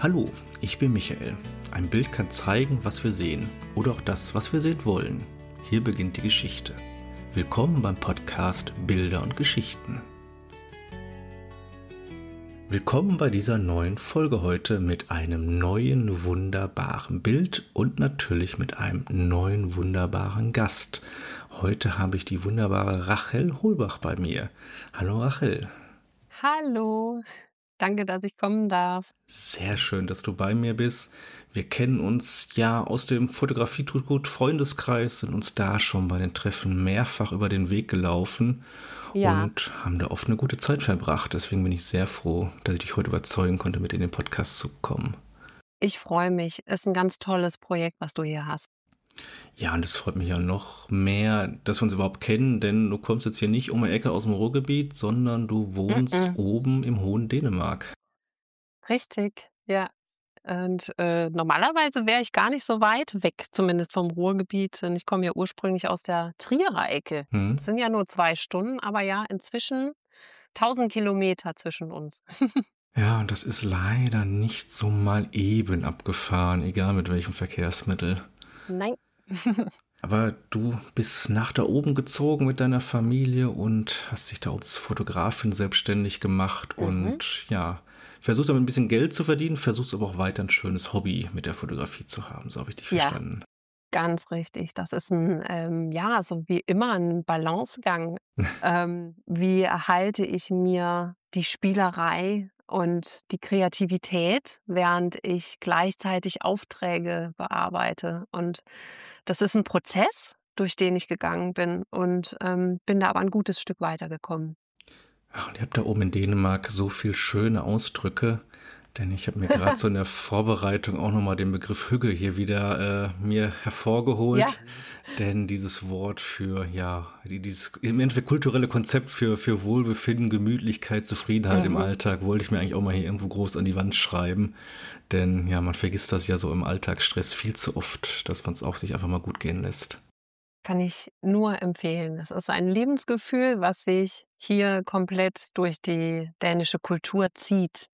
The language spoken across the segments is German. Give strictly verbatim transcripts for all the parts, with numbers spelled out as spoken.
Hallo, ich bin Michael. Ein Bild kann zeigen, was wir sehen oder auch das, was wir sehen wollen. Hier beginnt die Geschichte. Willkommen beim Podcast Bilder und Geschichten. Willkommen bei dieser neuen Folge heute mit einem neuen wunderbaren Bild und natürlich mit einem neuen wunderbaren Gast. Heute habe ich die wunderbare Rachel Holbach bei mir. Hallo Rachel. Hallo, danke, dass ich kommen darf. Sehr schön, dass du bei mir bist. Wir kennen uns ja aus dem Fotografie tut gut Freundeskreis, sind uns da schon bei den Treffen mehrfach über den Weg gelaufen Ja. und haben da oft eine gute Zeit verbracht. Deswegen bin ich sehr froh, dass ich dich heute überzeugen konnte, mit in den Podcast zu kommen. Ich freue mich. Ist ein ganz tolles Projekt, was du hier hast. Ja, und es freut mich ja noch mehr, dass wir uns überhaupt kennen, denn du kommst jetzt hier nicht um die Ecke aus dem Ruhrgebiet, sondern du wohnst Mm-mm. oben im hohen Dänemark. Richtig, ja. Und äh, normalerweise wäre ich gar nicht so weit weg, zumindest vom Ruhrgebiet. Und ich komme ja ursprünglich aus der Trierer Ecke. Hm? Das sind ja nur zwei Stunden, aber ja, inzwischen tausend Kilometer zwischen uns. Ja, und das ist leider nicht so mal eben abgefahren, egal mit welchem Verkehrsmittel. Nein. Aber du bist nach da oben gezogen mit deiner Familie und hast dich da als Fotografin selbstständig gemacht Mhm. und ja, versuchst damit ein bisschen Geld zu verdienen, versuchst aber auch weiter ein schönes Hobby mit der Fotografie zu haben, so habe ich dich Ja. verstanden. Ganz richtig. Das ist ein, ähm, ja, so wie immer ein Balancegang. ähm, wie erhalte ich mir die Spielerei und die Kreativität, während ich gleichzeitig Aufträge bearbeite. Und das ist ein Prozess, durch den ich gegangen bin und ähm, bin da aber ein gutes Stück weitergekommen. Ach, und ihr habt da oben in Dänemark so viel schöne Ausdrücke, denn ich habe mir gerade so in der Vorbereitung auch nochmal den Begriff Hügge hier wieder äh, mir hervorgeholt. Ja. Denn dieses Wort für, ja, die, dieses im Endeffekt kulturelle Konzept für, für Wohlbefinden, Gemütlichkeit, Zufriedenheit im Mhm. Alltag wollte ich mir eigentlich auch mal hier irgendwo groß an die Wand schreiben. Denn ja, man vergisst das ja so im Alltagsstress viel zu oft, dass man es auf sich einfach mal gut gehen lässt. Kann ich nur empfehlen. Das ist ein Lebensgefühl, was sich hier komplett durch die dänische Kultur zieht.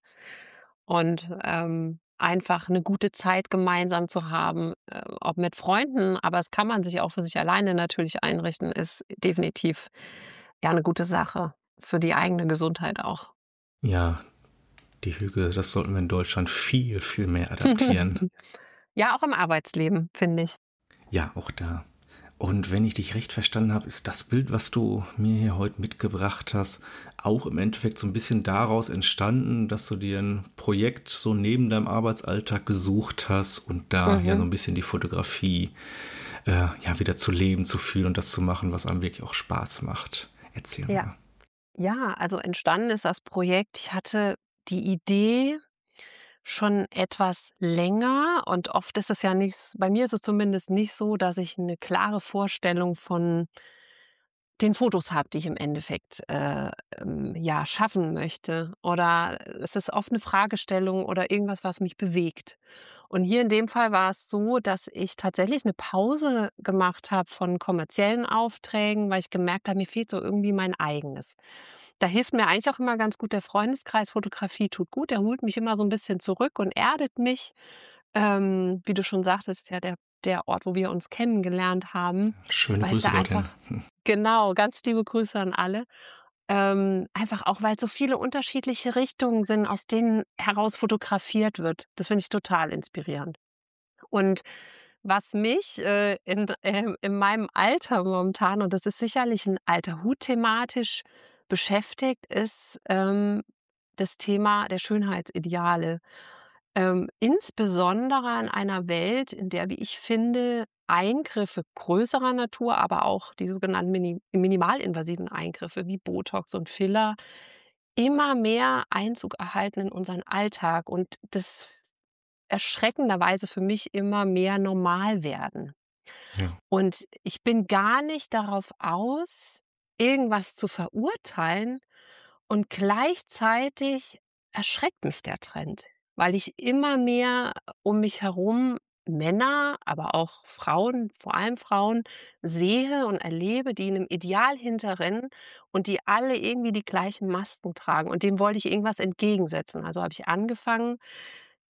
Und ähm, einfach eine gute Zeit gemeinsam zu haben, äh, ob mit Freunden, aber es kann man sich auch für sich alleine natürlich einrichten, ist definitiv ja eine gute Sache für die eigene Gesundheit auch. Ja, die Hügge, das sollten wir in Deutschland viel, viel mehr adaptieren. Ja, auch im Arbeitsleben, finde ich. Ja, auch da. Und wenn ich dich recht verstanden habe, ist das Bild, was du mir hier heute mitgebracht hast, auch im Endeffekt so ein bisschen daraus entstanden, dass du dir ein Projekt so neben deinem Arbeitsalltag gesucht hast und da Mhm. ja so ein bisschen die Fotografie äh, ja wieder zu leben, zu fühlen und das zu machen, was einem wirklich auch Spaß macht. Erzähl Ja. mal. Ja, also entstanden ist das Projekt. Ich hatte die Idee schon etwas länger und oft ist es ja nicht, bei mir ist es zumindest nicht so, dass ich eine klare Vorstellung von den Fotos habe, die ich im Endeffekt äh, ähm, ja schaffen möchte. Oder es ist oft eine Fragestellung oder irgendwas, was mich bewegt. Und hier in dem Fall war es so, dass ich tatsächlich eine Pause gemacht habe von kommerziellen Aufträgen, weil ich gemerkt habe, mir fehlt so irgendwie mein Eigenes. Da hilft mir eigentlich auch immer ganz gut der Freundeskreis Fotografie tut gut. Der holt mich immer so ein bisschen zurück und erdet mich. Ähm, wie du schon sagtest, ist ja der der Ort, wo wir uns kennengelernt haben, Schöne weil es Grüße da dorthin. einfach genau, ganz liebe Grüße an alle. Ähm, einfach auch, weil so viele unterschiedliche Richtungen sind, aus denen heraus fotografiert wird. Das finde ich total inspirierend. Und was mich äh, in, ähm, in meinem Alter momentan, und das ist sicherlich ein alter Hut thematisch beschäftigt, ist ähm, das Thema der Schönheitsideale. Ähm, insbesondere in einer Welt, in der, wie ich finde, Eingriffe größerer Natur, aber auch die sogenannten mini minimalinvasiven Eingriffe wie Botox und Filler immer mehr Einzug erhalten in unseren Alltag und das erschreckenderweise für mich immer mehr normal werden. Ja. Und ich bin gar nicht darauf aus, irgendwas zu verurteilen und gleichzeitig erschreckt mich der Trend, weil ich immer mehr um mich herum Männer, aber auch Frauen, vor allem Frauen, sehe und erlebe, die einem Ideal hinterrennen und die alle irgendwie die gleichen Masken tragen. Und dem wollte ich irgendwas entgegensetzen. Also habe ich angefangen,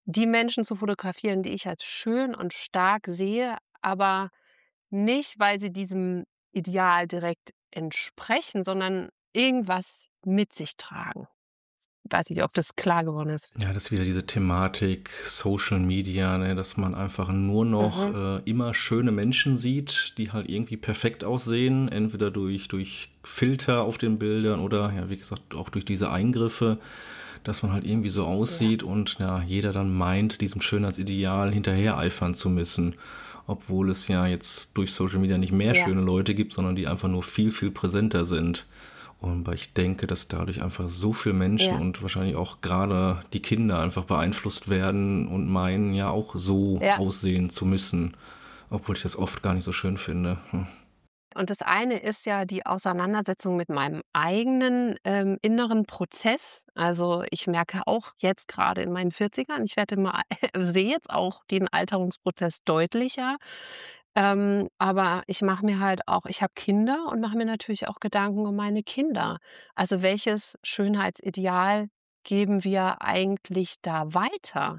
die Menschen zu fotografieren, die ich als schön und stark sehe, aber nicht, weil sie diesem Ideal direkt entsprechen, sondern irgendwas mit sich tragen. Weiß nicht, ob das klar geworden ist. Ja, das ist wieder diese Thematik Social Media, ne, dass man einfach nur noch Mhm. äh, immer schöne Menschen sieht, die halt irgendwie perfekt aussehen, entweder durch, durch Filter auf den Bildern oder, ja, wie gesagt, auch durch diese Eingriffe, dass man halt irgendwie so Ja. aussieht und ja, jeder dann meint, diesem Schönheitsideal hinterher eifern zu müssen, obwohl es ja jetzt durch Social Media nicht mehr Ja. schöne Leute gibt, sondern die einfach nur viel, viel präsenter sind. Und weil ich denke, dass dadurch einfach so viele Menschen Ja. und wahrscheinlich auch gerade die Kinder einfach beeinflusst werden und meinen, ja auch so Ja. aussehen zu müssen, obwohl ich das oft gar nicht so schön finde. Hm. Und das eine ist ja die Auseinandersetzung mit meinem eigenen, ähm, inneren Prozess. Also, ich merke auch jetzt gerade in meinen Vierzigern, ich werde immer sehe jetzt auch den Alterungsprozess deutlicher. Ähm, aber ich mache mir halt auch ich habe Kinder und mache mir natürlich auch Gedanken um meine Kinder. Also, welches Schönheitsideal geben wir eigentlich da weiter?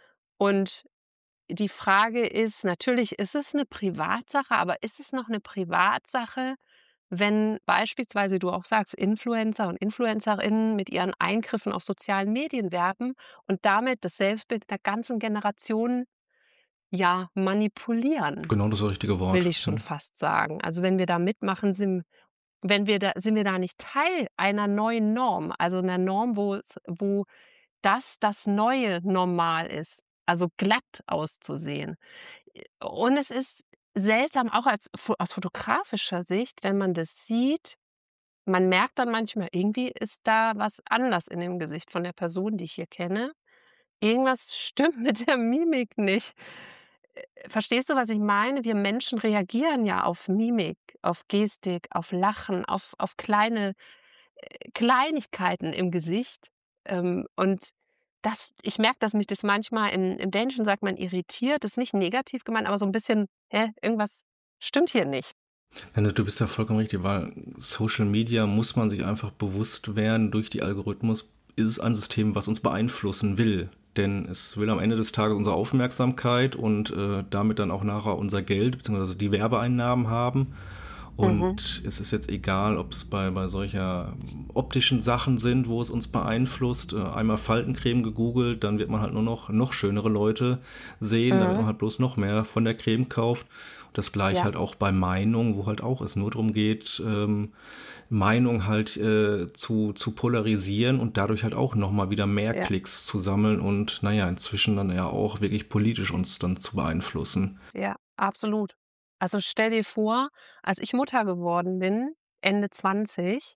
Und die Frage ist, natürlich ist es eine Privatsache, aber ist es noch eine Privatsache, wenn beispielsweise du auch sagst, Influencer und Influencerinnen mit ihren Eingriffen auf sozialen Medien werben und damit das Selbstbild der ganzen Generation, ja, manipulieren, Genau das richtige will Wort. ich schon Hm. fast sagen. Also, wenn wir da mitmachen, sind wenn wir da sind wir da nicht Teil einer neuen Norm, also einer Norm, wo es wo das das neue Normal ist, also glatt auszusehen. Und es ist seltsam, auch als fo aus fotografischer Sicht, wenn man das sieht, man merkt dann manchmal, irgendwie ist da was anders in dem Gesicht von der Person, die ich hier kenne. Irgendwas stimmt mit der Mimik nicht. Äh, verstehst du, was ich meine? Wir Menschen reagieren ja auf Mimik, auf Gestik, auf Lachen, auf auf kleine Kleinigkeiten im Gesicht. Ähm, und das ich merke, dass mich das manchmal in im Dänischen sagt man irritiert, das ist nicht negativ gemeint, aber so ein bisschen: „Hä, irgendwas stimmt hier nicht." Ja, du bist ja vollkommen richtig, weil Social Media muss man sich einfach bewusst werden, durch die Algorithmus ist es ein System, was uns beeinflussen will. Denn es will am Ende des Tages unsere Aufmerksamkeit und äh, damit dann auch nachher unser Geld bzw. die Werbeeinnahmen haben. Mhm. Und es ist jetzt egal, ob es bei, bei solcher optischen Sachen sind, wo es uns beeinflusst. Äh, einmal Faltencreme gegoogelt, dann wird man halt nur noch, noch schönere Leute sehen, damit Mhm. man halt bloß noch mehr von der Creme kauft. Das gleiche Ja, halt auch bei Meinung, wo halt auch es nur darum geht, ähm, Meinung halt äh, zu, zu polarisieren und dadurch halt auch nochmal wieder mehr ja, Klicks zu sammeln und naja, inzwischen dann ja auch wirklich politisch uns dann zu beeinflussen. ja, absolut. Also, stell dir vor, als ich Mutter geworden bin, Ende zwanzig,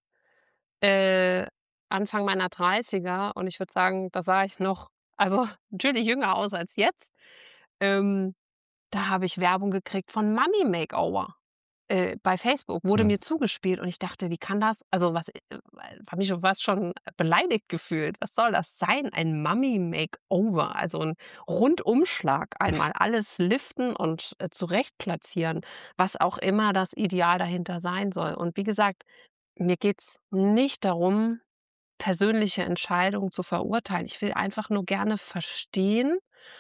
äh, Anfang meiner Dreißiger, und ich würde sagen, da sah ich noch, also, natürlich jünger aus als jetzt. Ähm Da habe ich Werbung gekriegt von Mummy Makeover, äh, bei Facebook, wurde Hm. mir zugespielt und ich dachte: „Wie kann das?" Also, was äh, habe mich schon fast schon beleidigt gefühlt. Was soll das sein, ein Mummy Makeover? Also 'n Rundumschlag, einmal alles liften und, äh, zurecht platzieren, was auch immer das Ideal dahinter sein soll. Und wie gesagt, mir geht's nicht darum, persönliche Entscheidungen zu verurteilen. Ich will einfach nur gerne verstehen,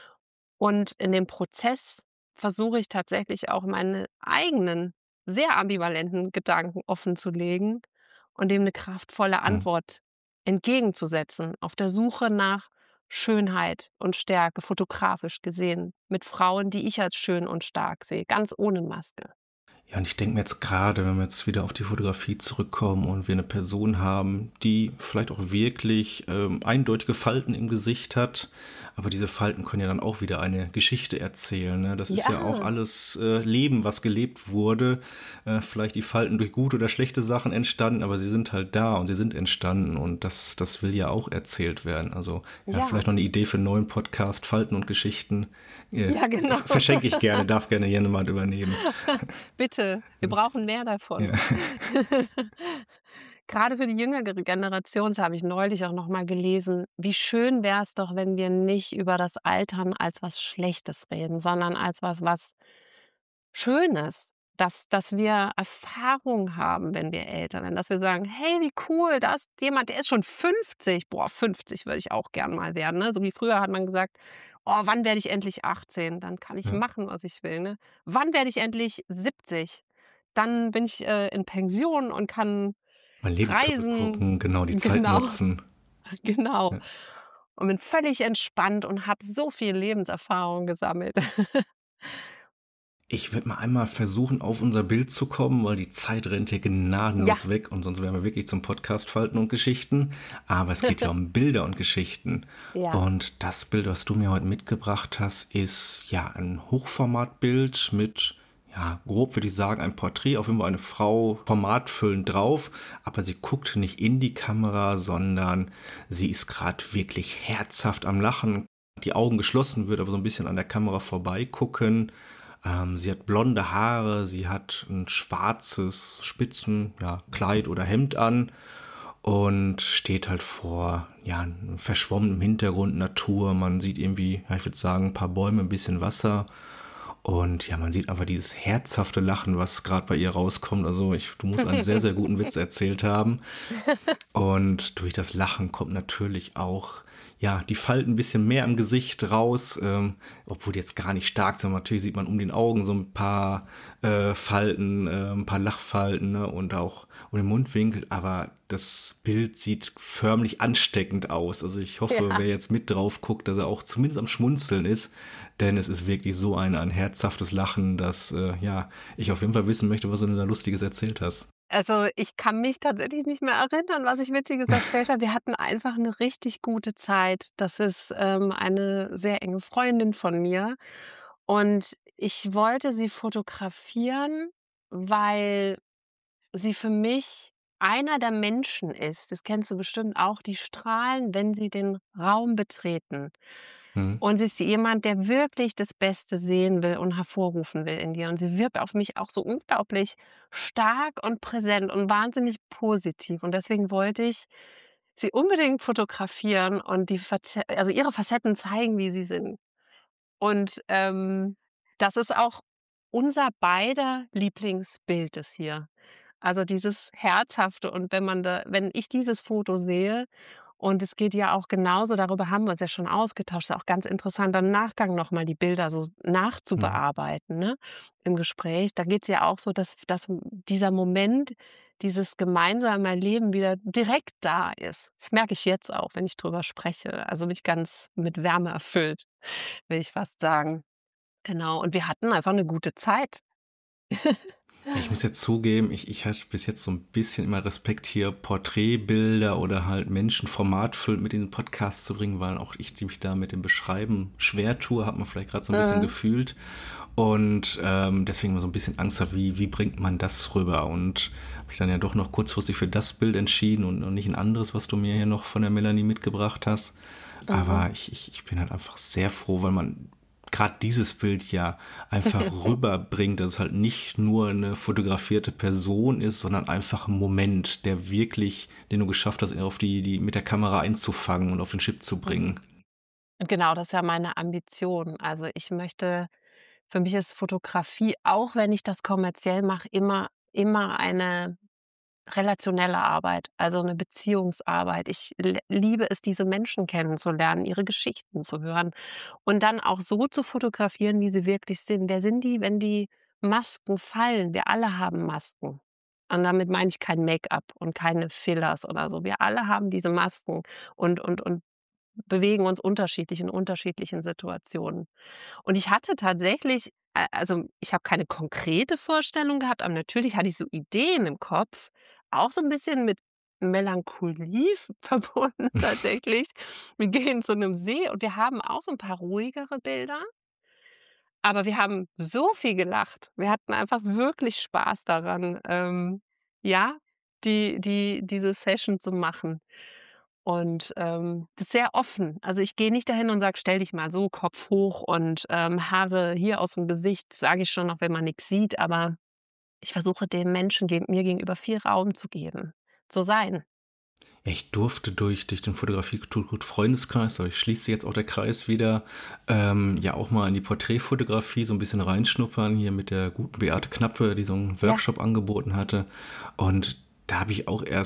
und in dem Prozess versuche ich tatsächlich auch meine eigenen, sehr ambivalenten Gedanken offenzulegen und dem eine kraftvolle Hm. Antwort entgegenzusetzen, auf der Suche nach Schönheit und Stärke, fotografisch gesehen, mit Frauen, die ich als schön und stark sehe, ganz ohne Maske. Ja, und ich denke mir jetzt gerade, wenn wir jetzt wieder auf die Fotografie zurückkommen und wir eine Person haben, die vielleicht auch wirklich ähm, eindeutige Falten im Gesicht hat, aber diese Falten können ja dann auch wieder eine Geschichte erzählen. Ne? Das ist ja auch Ja, alles äh, Leben, was gelebt wurde. Äh, vielleicht die Falten durch gute oder schlechte Sachen entstanden, aber sie sind halt da und sie sind entstanden und das, das will ja auch erzählt werden. Also ja, ja, vielleicht noch eine Idee für einen neuen Podcast, Falten und Geschichten. Äh, ja, genau. verschenke ich gerne, darf gerne jemand übernehmen. Bitte, wir brauchen mehr davon. Ja. Gerade für die jüngere Generation, das habe ich neulich auch noch mal gelesen, wie schön wäre es doch, wenn wir nicht über das Altern als was Schlechtes reden, sondern als was was Schönes, dass dass wir Erfahrung haben, wenn wir älter werden, dass wir sagen: „Hey, wie cool, da ist jemand, der ist schon fünfzig." Boah, fünfzig würde ich auch gern mal werden, ne? So wie früher hat man gesagt: Oh, wann werde ich endlich achtzehn? Dann kann ich Ja. machen, was ich will, ne? Wann werde ich endlich siebzig? Dann bin ich, äh, in Pension und kann Mein Leben reisen. zurückgucken, genau, die Zeit Genau, nutzen. genau. Ja. Und bin völlig entspannt und habe so viel Lebenserfahrung gesammelt. Ich würde mal einmal versuchen, auf unser Bild zu kommen, weil die Zeit rennt hier Ja. gnadenlos weg und sonst wären wir wirklich zum Podcast Falten und Geschichten. Aber es geht ja um Bilder und Geschichten. Ja. Und das Bild, was du mir heute mitgebracht hast, ist ja ein Hochformatbild mit, ja, grob würde ich sagen, ein Porträt, auf jeden Fall eine Frau formatfüllend drauf. Aber sie guckt nicht in die Kamera, sondern sie ist gerade wirklich herzhaft am Lachen. Die Augen geschlossen, wird aber so ein bisschen an der Kamera vorbeigucken. Ähm, sie hat blonde Haare, sie hat ein schwarzes Spitzen, ja, Kleid oder Hemd an und steht halt vor, ja, einem verschwommenen Hintergrund, Natur. Man sieht irgendwie, ja, ich würde sagen, ein paar Bäume, ein bisschen Wasser. Und ja, man sieht einfach dieses herzhafte Lachen, was gerade bei ihr rauskommt. Also ich, du musst einen sehr, sehr guten Witz erzählt haben. Und durch das Lachen kommt natürlich auch, ja, die Falten ein bisschen mehr im Gesicht raus, ähm, obwohl die jetzt gar nicht stark sind. Natürlich sieht man um den Augen so ein paar äh, Falten, äh, ein paar Lachfalten, ne, und auch um den Mundwinkel. Aber das Bild sieht förmlich ansteckend aus. Also ich hoffe, Ja. wer jetzt mit drauf guckt, dass er auch zumindest am Schmunzeln ist. Denn es ist wirklich so ein, ein herzhaftes Lachen, dass äh, ja, ich auf jeden Fall wissen möchte, was du denn da Lustiges erzählt hast. Also, ich kann mich tatsächlich nicht mehr erinnern, was ich Witziges erzählt habe. Wir hatten einfach 'ne richtig gute Zeit. Das ist, ähm, eine sehr enge Freundin von mir und ich wollte sie fotografieren, weil sie für mich einer der Menschen ist, das kennst du bestimmt auch, die strahlen, wenn sie den Raum betreten. Hm. Und sie ist jemand, der wirklich das Beste sehen will und hervorrufen will in dir. Und sie wirkt auf mich auch so unglaublich stark und präsent und wahnsinnig positiv. Und deswegen wollte ich sie unbedingt fotografieren und die Faze also ihre Facetten zeigen, wie sie sind. Und, ähm, das ist auch unser beider Lieblingsbild ist hier. Also dieses Herzhafte und wenn man da wenn ich dieses Foto sehe und es geht ja auch genauso, darüber haben wir uns ja schon ausgetauscht, ist auch ganz interessant, im Nachgang noch mal die Bilder so Hm. nachzubearbeiten, ne, im Gespräch. Da geht's ja auch so, dass dass dieser Moment, dieses gemeinsame Erleben wieder direkt da ist. Das merke ich jetzt auch, wenn ich drüber spreche. Also bin ich ganz mit Wärme erfüllt, will ich fast sagen. Genau, und wir hatten einfach 'ne gute Zeit. Ja, ich muss jetzt zugeben, ich, ich hatte bis jetzt so ein bisschen immer Respekt, hier Porträtbilder oder halt Menschen formatfüllend mit in den Podcast zu bringen, weil auch ich die mich da mit dem Beschreiben schwer tue, hat man vielleicht gerade so ein bisschen Mhm. gefühlt. Und ähm, deswegen immer so ein bisschen Angst habe, wie, wie bringt man das rüber? Und habe ich dann ja doch noch kurzfristig für das Bild entschieden und, und nicht ein anderes, was du mir hier noch von der Melanie mitgebracht hast. Mhm. Aber ich, ich, ich bin halt einfach sehr froh, weil man gerade dieses Bild ja einfach rüberbringt, dass es halt nicht nur eine fotografierte Person ist, sondern einfach ein Moment, der wirklich, den du geschafft hast, auf die, die mit der Kamera einzufangen und auf den Chip zu Mhm. bringen. Und genau, das ist ja meine Ambition. Also, ich möchte für mich ist Fotografie, auch wenn ich das kommerziell mache, immer immer eine relationelle Arbeit, also 'ne Beziehungsarbeit. Ich l liebe es, diese Menschen kennenzulernen, ihre Geschichten zu hören und dann auch so zu fotografieren, wie sie wirklich sind. Wer sind die, wenn die Masken fallen? Wir alle haben Masken. Und damit meine ich kein Make-up und keine Fillers oder so. Wir alle haben diese Masken und und und bewegen uns unterschiedlich in unterschiedlichen Situationen. Und ich hatte tatsächlich a also, ich habe keine konkrete Vorstellung gehabt, aber natürlich hatte ich so Ideen im Kopf, auch so 'n bisschen mit Melancholie v verbunden tatsächlich. Wir gehen zu 'nem See und wir haben auch so 'n paar ruhigere Bilder. Aber wir haben so viel gelacht. Wir hatten einfach wirklich Spaß daran, ähm, ja, die die diese Session zu machen. Und, ähm, das ist sehr offen. Also, ich gehe nicht dahin und sage: „Stell dich mal so, Kopf hoch und, ähm, Haare hier aus'm Gesicht“, sage ich schon, auch wenn man nix sieht, aber ich versuche dem Menschen geg mir gegenüber viel Raum zu geben, zu sein. Ja, ich durfte durch, durch den Fotografie tut gut Freundeskreis, aber ich schließe jetzt auch der Kreis wieder, ähm, ja auch mal in die Porträtfotografie so ein bisschen reinschnuppern, hier mit der guten Beate Knappe, die so einen Ja. Workshop angeboten hatte. Und da habe ich auch erst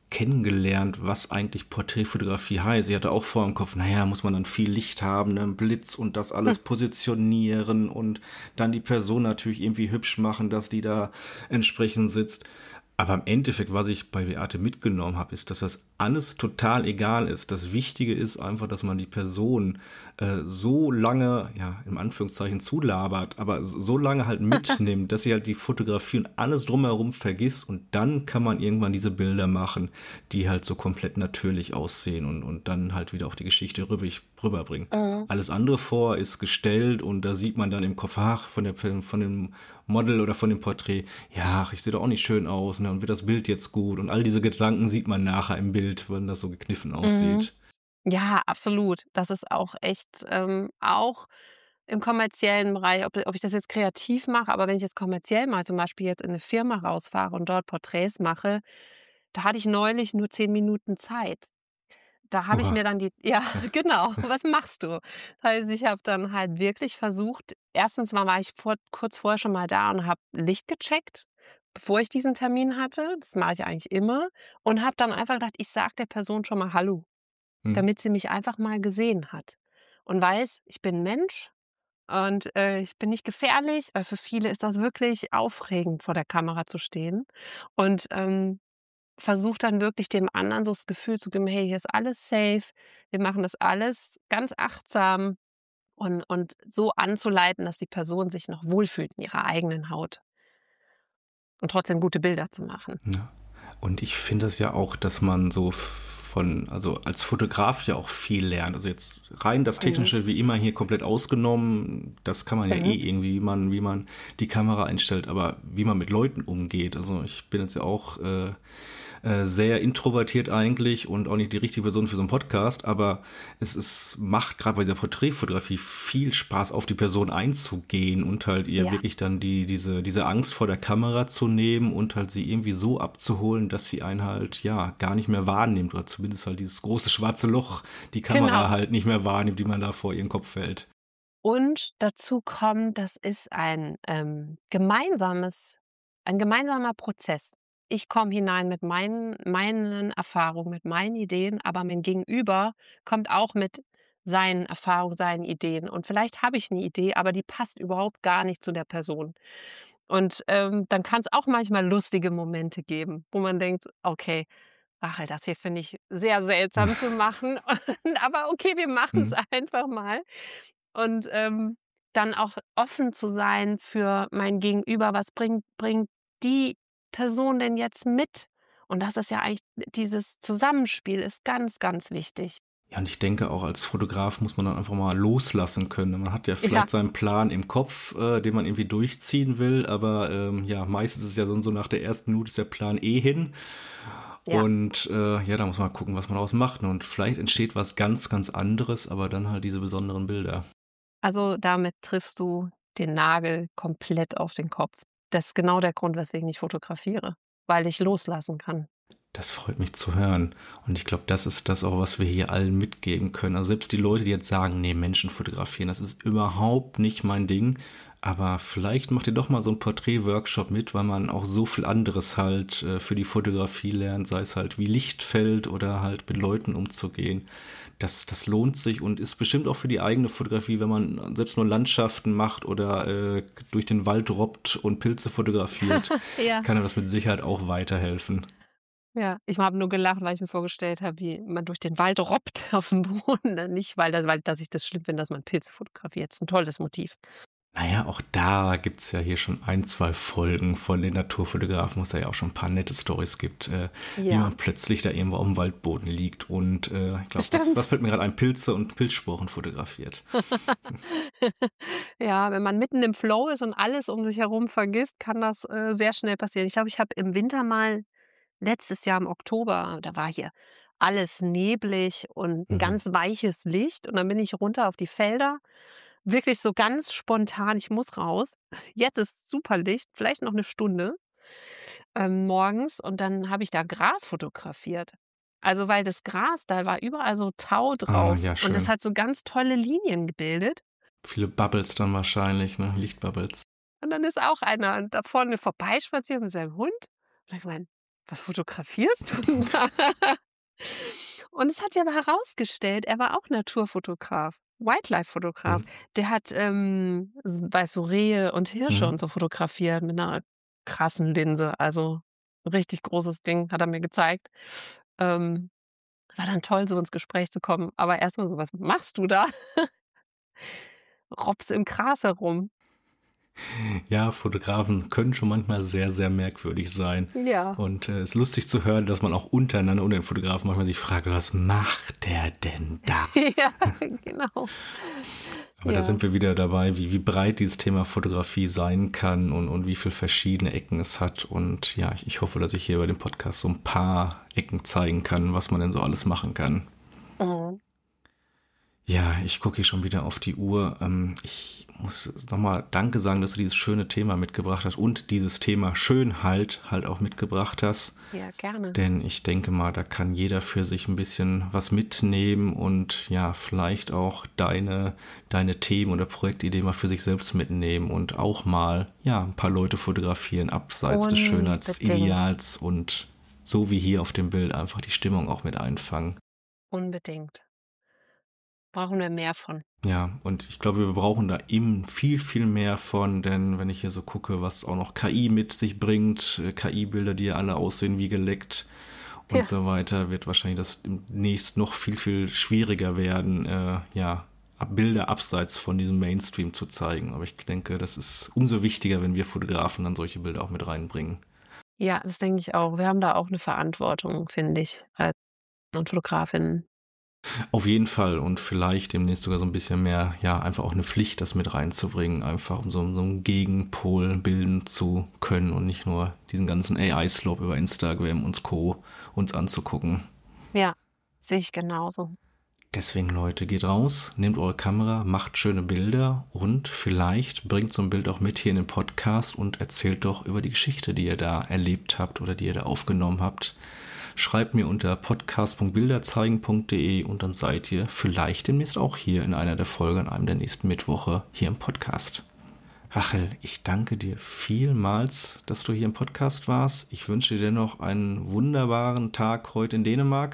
kennengelernt, was eigentlich Porträtfotografie heißt. Ich hatte auch vor im Kopf, naja, muss man dann viel Licht haben, ne, Blitz und das alles positionieren und dann die Person natürlich irgendwie hübsch machen, dass die da entsprechend sitzt. Aber im Endeffekt, was ich bei Beate mitgenommen habe, ist, dass das alles total egal ist. Das Wichtige ist einfach, dass man die Person äh, so lange, ja, im Anführungszeichen zulabert, aber so lange halt mitnimmt, dass sie halt die Fotografie und alles drumherum vergisst und dann kann man irgendwann diese Bilder machen, die halt so komplett natürlich aussehen und, und dann halt wieder auch die Geschichte rüber, rüberbringen. Mhm. Alles andere vor ist gestellt und da sieht man dann im Kopf, ach, von, der, von dem Model oder von dem Porträt, ja, ach, ich sehe doch auch nicht schön aus, ne, und wird das Bild jetzt gut? Und all diese Gedanken sieht man nachher im Bild, wenn das so gekniffen aussieht. Mhm. Ja, absolut. Das ist auch echt, ähm, auch im kommerziellen Bereich, ob ob ich das jetzt kreativ mache, aber wenn ich jetzt kommerziell mal zum Beispiel jetzt in 'ne Firma rausfahre und dort Porträts mache, da hatte ich neulich nur zehn Minuten Zeit. Da habe ich Oha. mir dann die ja, genau. Was machst du? Das heißt, ich habe dann halt wirklich versucht erstens mal war ich vor kurz vorher schon mal da und habe Licht gecheckt, bevor ich diesen Termin hatte. Das mache ich eigentlich immer und habe dann einfach gedacht, ich sage der Person schon mal Hallo, Hm. damit sie mich einfach mal gesehen hat und weiß, ich bin Mensch und, äh, ich bin nicht gefährlich, weil für viele ist das wirklich aufregend, vor der Kamera zu stehen und, ähm, versuche dann wirklich dem anderen so das Gefühl zu geben: „Hey, hier ist alles safe. Wir machen das alles ganz achtsam." Und und so anzuleiten, dass die Person sich noch wohlfühlt in ihrer eigenen Haut und trotzdem gute Bilder zu machen. Ja. Und ich finde es ja auch, dass man so von, also als Fotograf ja auch viel lernt. Also jetzt rein das Mhm. Technische wie immer hier komplett ausgenommen, das kann man ja Mhm. eh irgendwie, wie man, wie man die Kamera einstellt, aber wie man mit Leuten umgeht. Also ich bin jetzt ja auch äh, äh, sehr introvertiert eigentlich und auch nicht die richtige Person für so einen Podcast, aber es ist, macht gerade bei der Porträtfotografie viel Spaß, auf die Person einzugehen und halt ihr Ja, wirklich dann die, diese, diese Angst vor der Kamera zu nehmen und halt sie irgendwie so abzuholen, dass sie einen halt, ja, gar nicht mehr wahrnimmt oder zumindest halt dieses große schwarze Loch, die Kamera genau. halt nicht mehr wahrnimmt, die man da vor ihren Kopf hält. Und dazu kommt, das ist ein, ähm, gemeinsames ein gemeinsamer Prozess. Ich komme hinein mit meinen meinen Erfahrungen, mit meinen Ideen, aber mein Gegenüber kommt auch mit seinen Erfahrungen, seinen Ideen. Und vielleicht habe ich 'ne Idee, aber die passt überhaupt gar nicht zu der Person. Und, ähm, dann kann's auch manchmal lustige Momente geben, wo man denkt: „Okay, Rachel, das hier finde ich sehr seltsam zu machen, und aber okay, wir machen's Hm. einfach mal." Und, ähm, dann auch offen zu sein für mein Gegenüber. Was bringt bringt die Person denn jetzt mit? Und das ist ja eigentlich dieses Zusammenspiel ist ganz, ganz wichtig. Ja, und ich denke auch als Fotograf muss man dann einfach mal loslassen können. Man hat ja Ja, vielleicht seinen Plan im Kopf, äh, den man irgendwie durchziehen will, aber ähm, ja, meistens ist es ja so, so nach der ersten Minute ist der Plan eh hin. ja. Und äh, ja, da muss man gucken, was man daraus macht. Und vielleicht entsteht was ganz, ganz anderes, aber dann halt diese besonderen Bilder. Also, damit triffst du den Nagel komplett auf den Kopf. Das ist genau der Grund, weswegen ich fotografiere, weil ich loslassen kann. Das freut mich zu hören. Und ich glaube, das ist das auch, was wir hier allen mitgeben können. Also selbst die Leute, die jetzt sagen, nee, Menschen fotografieren, das ist überhaupt nicht mein Ding. Aber vielleicht macht ihr doch mal so einen Porträt-Workshop mit, weil man auch so viel anderes halt äh, für die Fotografie lernt, sei es halt wie Licht fällt oder halt mit Leuten umzugehen. Das, das lohnt sich und ist bestimmt auch für die eigene Fotografie, wenn man selbst nur Landschaften macht oder äh, durch den Wald robbt und Pilze fotografiert, Ja. kann er das mit Sicherheit auch weiterhelfen. Ja, ich habe nur gelacht, weil ich mir vorgestellt habe, wie man durch den Wald robbt auf dem Boden, ne? Nicht, weil da weil dass ich das schlimm finde, dass man Pilze fotografiert. Ist 'n tolles Motiv. Naja, auch da gibt's ja hier schon ein, zwei Folgen von den Naturfotografen, wo es da ja auch schon ein paar nette Storys gibt, äh, wie Ja, man plötzlich da irgendwo auf dem Waldboden liegt und äh, ich glaube, was, was stimmt. fällt mir gerade ein? Pilze und Pilzsporen fotografiert. Ja, wenn man mitten im Flow ist und alles um sich herum vergisst, kann das, äh, sehr schnell passieren. Ich glaube, ich habe im Winter mal letztes Jahr im Oktober, da war hier alles neblig und 'n Mhm. ganz weiches Licht und dann bin ich runter auf die Felder, wirklich so ganz spontan, ich muss raus. Jetzt ist super Licht, vielleicht noch 'ne Stunde, ähm, morgens und dann habe ich da Gras fotografiert. Also, weil das Gras, da war überall so Tau Ah, drauf ja, und das schön. hat so ganz tolle Linien gebildet. Viele Bubbles dann wahrscheinlich, ne? Lichtbubbles. Und dann ist auch einer da vorne vorbeispaziert mit seinem Hund. Und ich meine: was fotografierst du da? Und es hat sich aber herausgestellt, er war auch Naturfotograf, Wildlife-Fotograf. Mhm. Der hat, ähm, s weißt du, Rehe und Hirsche Mhm. und so fotografiert mit 'ner krassen Linse. Also, richtig großes Ding, hat er mir gezeigt. Ähm, war dann toll, so ins Gespräch zu kommen. Aber erst mal so: „Was machst du da?“ Roppst im Gras herum. Ja, Fotografen können schon manchmal sehr, sehr merkwürdig sein. Ja. Und äh, es ist lustig zu hören, dass man auch untereinander unter den Fotografen manchmal sich fragt, was macht der denn da? Ja, genau. Aber Ja. da sind wir wieder dabei, wie, wie breit dieses Thema Fotografie sein kann und, und wie viele verschiedene Ecken es hat. Und ja, ich, ich hoffe, dass ich hier bei dem Podcast so ein paar Ecken zeigen kann, was man denn so alles machen kann. Mhm. Ja, ich gucke hier schon wieder auf die Uhr. Ähm, ich muss nochmal Danke sagen, dass du dieses schöne Thema mitgebracht hast und dieses Thema Schönheit halt auch mitgebracht hast. Ja, gerne. Denn ich denke mal, da kann jeder für sich ein bisschen was mitnehmen und ja, vielleicht auch deine, deine Themen oder Projektideen mal für sich selbst mitnehmen und auch mal, ja, ein paar Leute fotografieren, abseits des Unbedingt. Schönheitsideals und so wie hier auf dem Bild einfach die Stimmung auch mit einfangen. Unbedingt. Brauchen wir mehr von. Ja, und ich glaube, wir brauchen da eben viel, viel mehr von, denn wenn ich hier so gucke, was auch noch K I mit sich bringt, äh, K I-Bilder, die ja alle aussehen wie geleckt und Ja. so weiter, wird wahrscheinlich das demnächst noch viel, viel schwieriger werden, äh, ja, ab- Bilder abseits von diesem Mainstream zu zeigen. Aber ich denke, das ist umso wichtiger, wenn wir Fotografen dann solche Bilder auch mit reinbringen. Ja, das denke ich auch. Wir haben da auch 'ne Verantwortung, finde ich, als und Fotografinnen. Auf jeden Fall und vielleicht demnächst sogar so ein bisschen mehr, ja, einfach auch eine Pflicht, das mit reinzubringen, einfach um so, so einen Gegenpol bilden zu können und nicht nur diesen ganzen A I-Slope über Instagram und Co. uns anzugucken. Ja, sehe ich genauso. Deswegen, Leute, geht raus, nehmt eure Kamera, macht schöne Bilder und vielleicht bringt so ein Bild auch mit hier in den Podcast und erzählt doch über die Geschichte, die ihr da erlebt habt oder die ihr da aufgenommen habt. Schreibt mir unter podcast punkt bilderzeigen punkt de und dann seid ihr vielleicht demnächst auch hier in einer der Folgen an einem der nächsten Mittwoche hier im Podcast. Rachel, ich danke dir vielmals, dass du hier im Podcast warst. Ich wünsche dir noch einen wunderbaren Tag heute in Dänemark.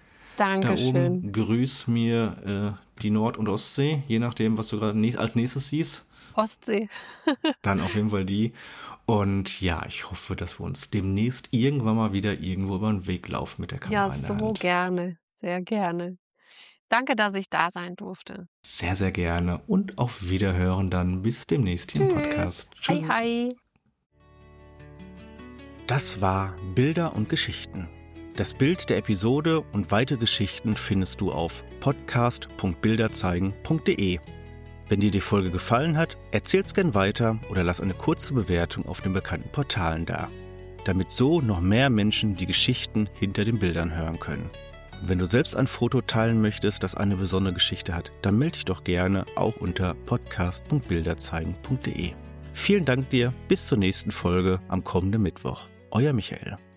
Da Dankeschön. oben grüß mir äh, die Nord- und Ostsee, je nachdem, was du gerade näch- als nächstes siehst. Ostsee. Dann auf jeden Fall die. Und ja, ich hoffe, dass wir uns demnächst irgendwann mal wieder irgendwo über den Weg laufen mit der Kamera Ja, in der so Hand. gerne. Sehr gerne. Danke, dass ich da sein durfte. Sehr, sehr gerne. Und auf Wiederhören dann. Bis demnächst hier im Podcast. Hi, hi. Das war Bilder und Geschichten. Das Bild der Episode und weitere Geschichten findest du auf podcast punkt bilderzeigen punkt de. Wenn dir die Folge gefallen hat, erzähl's gern weiter oder lass eine kurze Bewertung auf den bekannten Portalen da, damit so noch mehr Menschen die Geschichten hinter den Bildern hören können. Und wenn du selbst ein Foto teilen möchtest, das eine besondere Geschichte hat, dann melde dich doch gerne auch unter podcast punkt bilderzeigen punkt de. Vielen Dank dir, bis zur nächsten Folge am kommenden Mittwoch. Euer Michael.